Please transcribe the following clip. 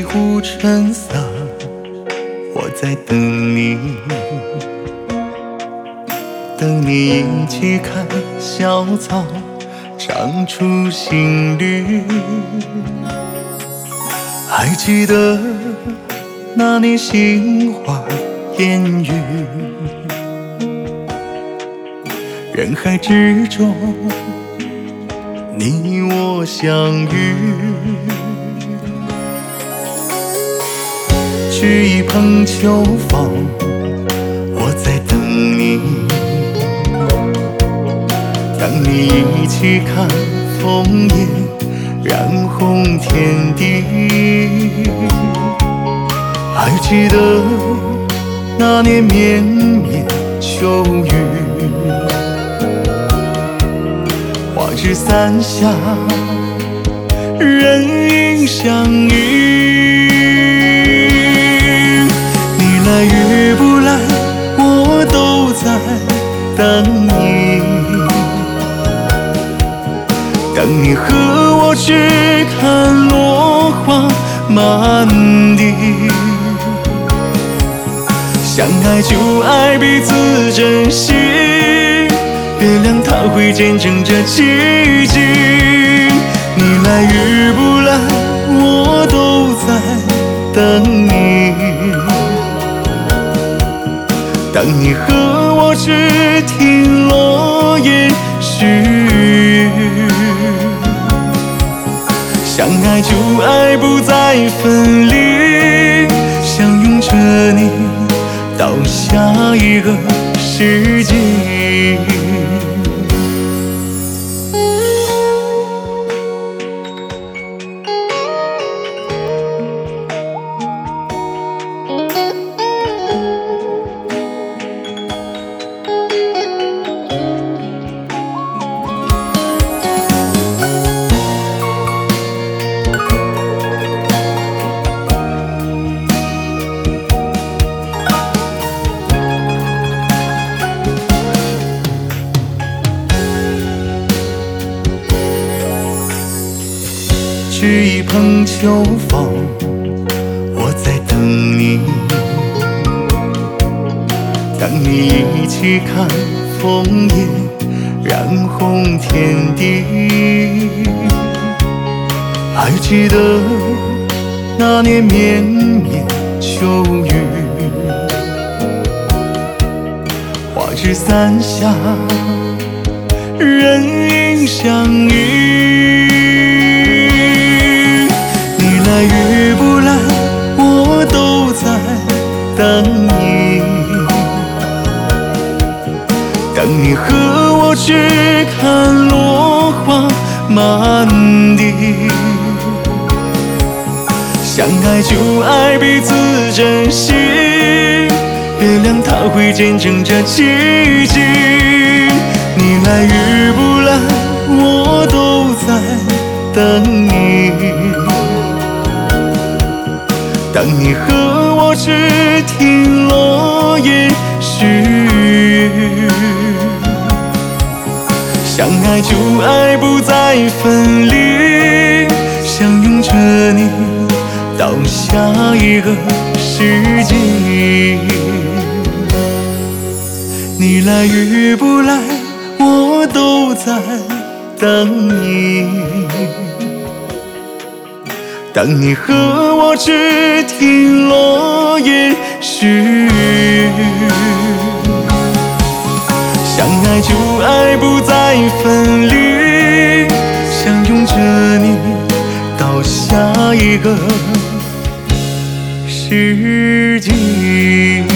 壶春色，我在等你，等你一起看小草长出新绿。还记得那年杏花烟雨，人海之中你我相遇。掬一捧秋风，我在等你，等你一起看枫叶染红天地。还记得那年绵绵秋雨，花枝伞下人影相遇。你来与不来我都在等你，等你和我去看落花满地。相爱就爱彼此珍惜，月亮它会见证这奇迹。你来与不来我都在等你，等你和我去听落叶絮语。相爱就爱不再分离，相拥着你到下一个世纪。掬一捧秋风，我在等你，等你一起看枫叶染红天地。还记得那年绵绵秋雨，花枝伞下人影相遇。你来与不来我都在等你，等你和我去看落花满地。相爱就爱彼此珍惜，月亮它会见证这奇迹。你来与不来我都在等你，等你和我去听落叶絮语。相爱就爱不再分离，相拥着你到下一个世纪。你来与不来我都在等你，等你和我去听落叶絮语。相爱就爱不再分离，相拥着你到下一个世纪。